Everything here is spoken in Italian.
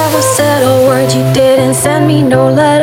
never said a word, you didn't send me no letter.